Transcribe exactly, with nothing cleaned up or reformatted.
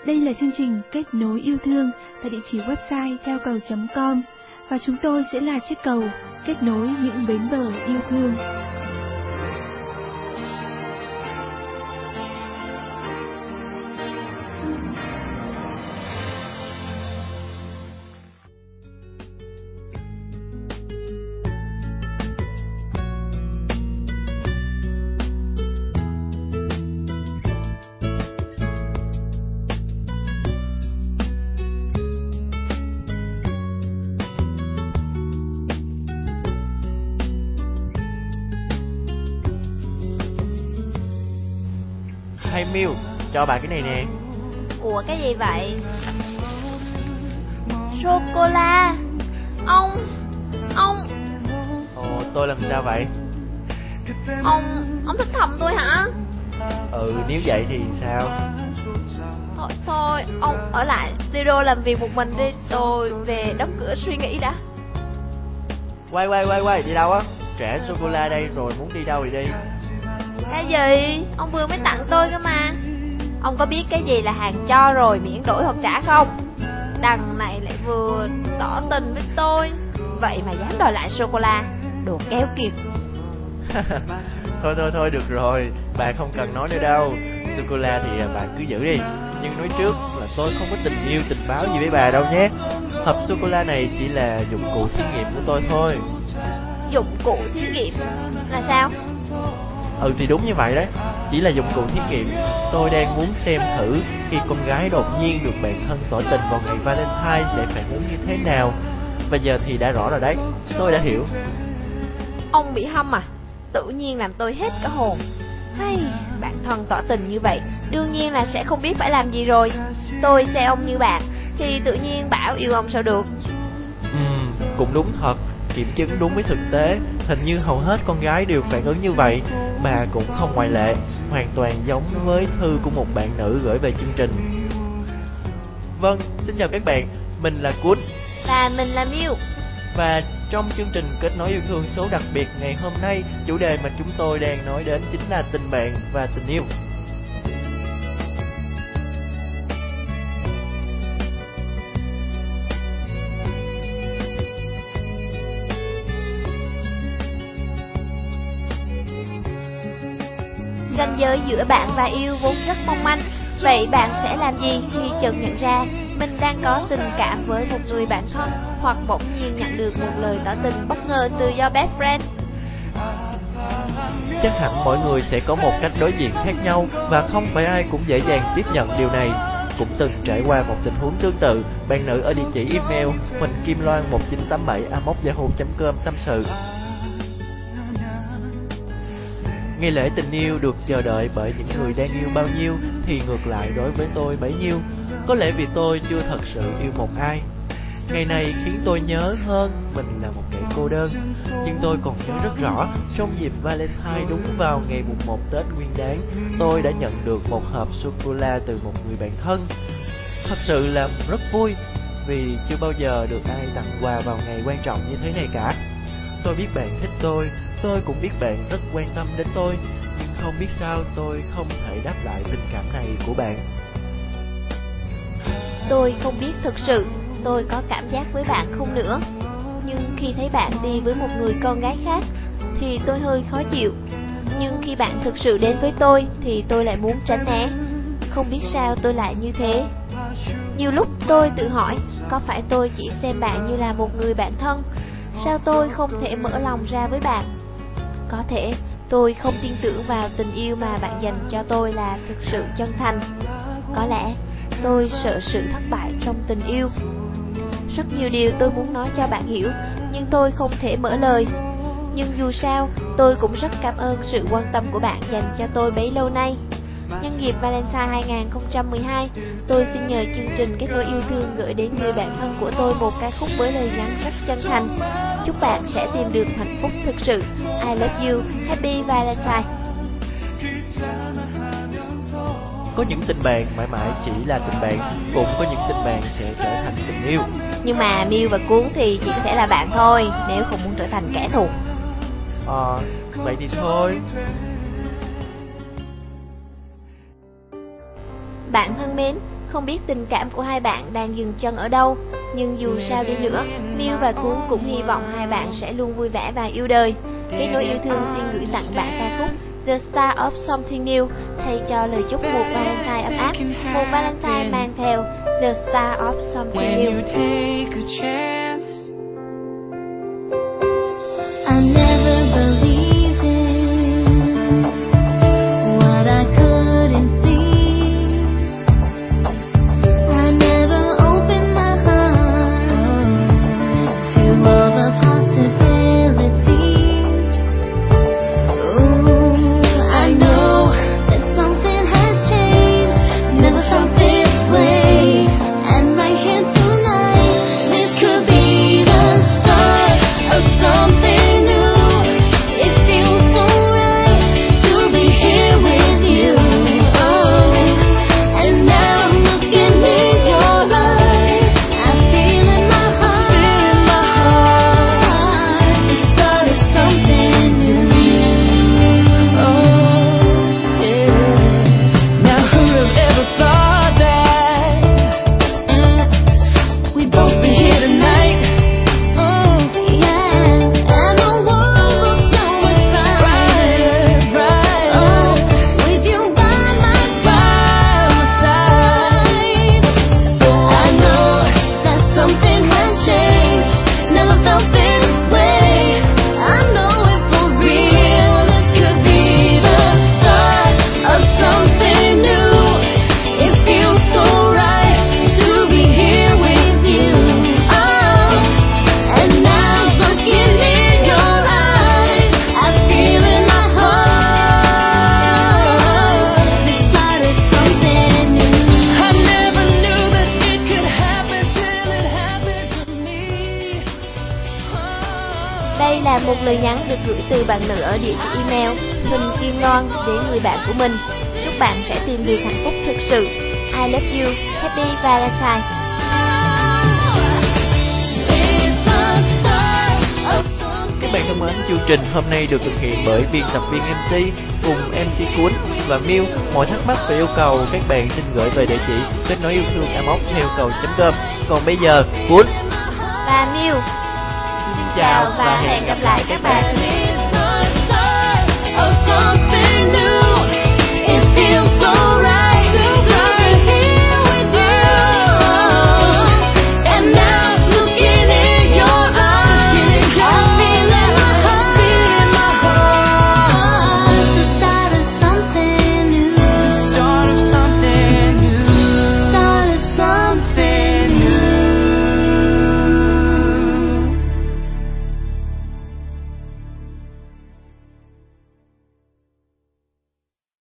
Đây là chương trình Kết nối yêu thương tại địa chỉ website theo cầu chấm com và chúng tôi sẽ là chiếc cầu kết nối những bến bờ yêu thương. Hay Miu, cho bà cái này nè. Ủa cái gì vậy? Sô-cô-la. Ông Ông Ồ, tôi làm sao vậy? Ông Ông thích thầm tôi hả? Ừ, nếu vậy thì sao? Thôi, thôi ông ở lại studio làm việc một mình đi. Tôi về đóng cửa suy nghĩ đã. Quay quay quay quay, đi đâu á? Trả sô-cô-la đây rồi, muốn đi đâu thì đi. Cái gì? Ông vừa mới tặng tôi cơ mà. Ông có biết cái gì là hàng cho rồi miễn đổi hoặc trả không? Đằng này lại vừa tỏ tình với tôi, vậy mà dám đòi lại sô-cô-la. Đồ kéo kiệt. Thôi thôi thôi, được rồi, bà không cần nói nữa đâu. Sô-cô-la thì bà cứ giữ đi. Nhưng nói trước là tôi không có tình yêu tình báo gì với bà đâu nhé. Hộp sô-cô-la này chỉ là dụng cụ thí nghiệm của tôi thôi. Dụng cụ thí nghiệm là sao? Ừ thì đúng như vậy đấy. Chỉ là dụng cụ thí nghiệm. Tôi đang muốn xem thử khi con gái đột nhiên được bạn thân tỏ tình vào ngày Valentine sẽ phản ứng như thế nào. Và giờ thì đã rõ rồi đấy. Tôi đã hiểu. Ông bị hâm à? Tự nhiên làm tôi hết cả hồn. Hay, bạn thân tỏ tình như vậy đương nhiên là sẽ không biết phải làm gì rồi. Tôi xem ông như bạn thì tự nhiên bảo yêu ông sao được. Ừm, cũng đúng thật. Kiểm chứng đúng với thực tế. Hình như hầu hết con gái đều phản ứng như vậy. Bà cũng không ngoại lệ. Hoàn toàn giống với thư của một bạn nữ gửi về chương trình. Vâng, xin chào các bạn. Mình là Cút. Và mình là Miu. Và trong chương trình Kết nối yêu thương số đặc biệt ngày hôm nay, chủ đề mà chúng tôi đang nói đến chính là tình bạn và tình yêu. Ranh giới giữa bạn và yêu vốn rất mong manh. Vậy bạn sẽ làm gì khi chợt nhận ra mình đang có tình cảm với một người bạn thân, hoặc bỗng nhiên nhận được một lời tỏ tình bất ngờ từ your best friend? Chắc hẳn mỗi người sẽ có một cách đối diện khác nhau, và không phải ai cũng dễ dàng tiếp nhận điều này. Cũng từng trải qua một tình huống tương tự, bạn nữ ở địa chỉ email huỳnh kim loan một chín tám bảy a còng yahoo chấm com tâm sự. Ngày lễ tình yêu được chờ đợi bởi những người đang yêu bao nhiêu, thì ngược lại đối với tôi bấy nhiêu. Có lẽ vì tôi chưa thật sự yêu một ai. Ngày này khiến tôi nhớ hơn mình là một kẻ cô đơn. Nhưng tôi còn nhớ rất rõ, trong dịp Valentine đúng vào ngày mùng một Tết Nguyên Đán, tôi đã nhận được một hộp sô-cô-la từ một người bạn thân. Thật sự là rất vui, vì chưa bao giờ được ai tặng quà vào ngày quan trọng như thế này cả. Tôi biết bạn thích tôi, tôi cũng biết bạn rất quan tâm đến tôi, nhưng không biết sao tôi không thể đáp lại tình cảm này của bạn. Tôi không biết thực sự tôi có cảm giác với bạn không nữa. Nhưng khi thấy bạn đi với một người con gái khác thì tôi hơi khó chịu. Nhưng khi bạn thực sự đến với tôi thì tôi lại muốn tránh né. Không biết sao tôi lại như thế. Nhiều lúc tôi tự hỏi, có phải tôi chỉ xem bạn như là một người bạn thân? Sao tôi không thể mở lòng ra với bạn? Có thể tôi không tin tưởng vào tình yêu mà bạn dành cho tôi là thực sự chân thành. Có lẽ tôi sợ sự thất bại trong tình yêu. Rất nhiều điều tôi muốn nói cho bạn hiểu, nhưng tôi không thể mở lời. Nhưng dù sao, tôi cũng rất cảm ơn sự quan tâm của bạn dành cho tôi bấy lâu nay. Nhân dịp Valentine hai không một hai, tôi xin nhờ chương trình Kết nối yêu thương gửi đến người bạn thân của tôi một ca khúc với lời nhắn rất chân thành. Chúc bạn sẽ tìm được hạnh phúc thực sự. I love you, happy Valentine. Có những tình bạn mãi mãi chỉ là tình bạn, cũng có những tình bạn sẽ trở thành tình yêu. Nhưng mà Miu và Cuốn thì chỉ có thể là bạn thôi, nếu không muốn trở thành kẻ thù. Ờ, à, vậy thì thôi. Bạn thân mến, Không biết tình cảm của hai bạn đang dừng chân ở đâu, nhưng dù sao đi nữa, Miu và Cuốn cũng hy vọng hai bạn sẽ luôn vui vẻ và yêu đời. Kết nối yêu thương xin gửi tặng bạn ca khúc The Start of Something New thay cho lời chúc một Valentine ấm áp, một Valentine mang theo The Start of Something New. I never believed in what I couldn't see. I never opened my heart to all the possibilities. Ooh, I know that something has changed. Never felt this way, and right here tonight, this could be the start of something. Đây là một lời nhắn được gửi từ bạn nữ ở địa chỉ email Huỳnh Kim Loan đến người bạn của mình. Chúc bạn sẽ tìm được hạnh phúc thực sự. I love you. Happy Valentine. Các bạn thân mến, chương trình hôm nay được thực hiện bởi biên tập viên em xê cùng em xê Cuốn và Miu. Mọi thắc mắc và yêu cầu các bạn xin gửi về địa chỉ kết nối yêu thương a móc theo cầu chấm com. Còn bây giờ, Cuốn và Miu chào và hẹn gặp lại các bạn. Oh, something